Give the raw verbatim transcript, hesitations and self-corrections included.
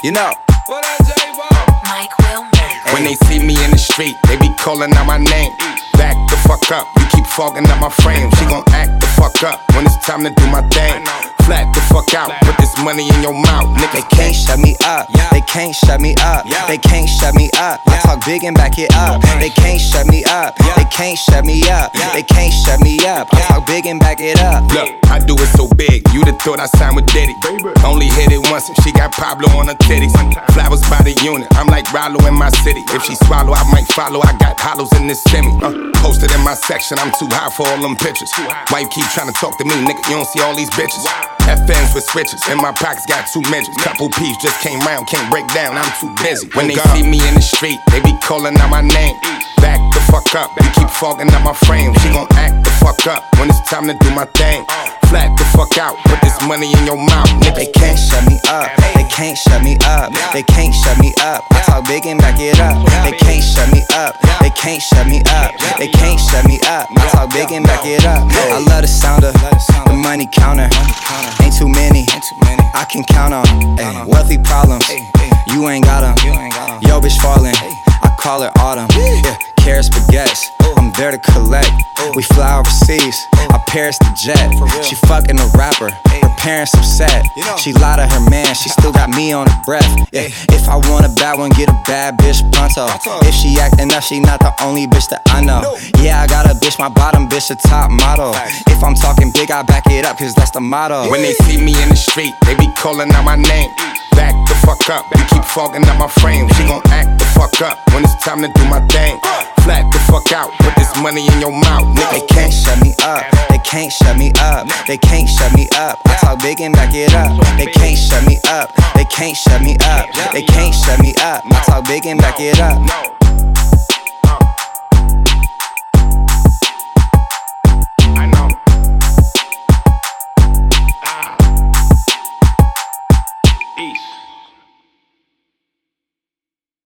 You know. What up, J-Ball? Mike Wilmer. When they see me in the street, they be calling out my name. Back the fuck up, you keep fogging up my frame. She gon' act the fuck up when it's time to do my thing. Flat the fuck out, put this money in your mouth. Nigga, they can't shut me up, they can't shut me up, they can't shut me up. I talk big and back it up. They can't shut me up, they can't shut me up, they can't shut me up. I talk big and back it up. Look, I do it so big, you'd have thought I signed with Diddy. Only hit it once and she got Pablo on her titties. Flowers by the unit, I'm like Rollo in my city. If she swallow, I might follow, I got hollows in this semi. uh, Posted in my section, I'm too high for all them pictures. Wife keep trying to talk to me, nigga, you don't see all these bitches. F Ns with switches, in my pockets got two midgets. Couple peeps just came round, can't break down, I'm too busy. When they see me in the street, they be calling out my name. Back the fuck up, you keep fogging up my frame. She gon' act the fuck up when it's time to do my thing. Flat the fuck out, put this money in your mouth, nigga. They can't shut me up, they can't shut me up, they can't shut me up. I talk big and back it up. They can't shut me up, they can't shut me up, they can't shut me up. I talk big and back it up. I love the sound of the money counter. Ain't too many, I can count on. Ay, wealthy problems, you ain't got them. Yo, bitch falling, I call it autumn. Yeah, carrots, baguettes, I'm there to collect. We fly overseas, I Paris the jet. She fucking a rapper, her parents upset. She lied to her man, she still got me on her breath. Yeah, if I want a bad one, get a bad bitch pronto. If she acting up, she not the only bitch that I know. Yeah, I got a bitch, my bottom bitch a top model. If I'm talking big, I back it up, cause that's the motto. When they see me in the street, they be calling out my name. Back the fuck up, you keep fogging up my frame. She gon' act the fuck up when it's time to do my thing. Flat the fuck out, put this money in your mouth, nigga. They can't shut me up, they can't shut me up, they can't shut me up. I talk big and back it up. They can't shut me up, they can't shut me up, they can't shut me up. I talk big and back it up.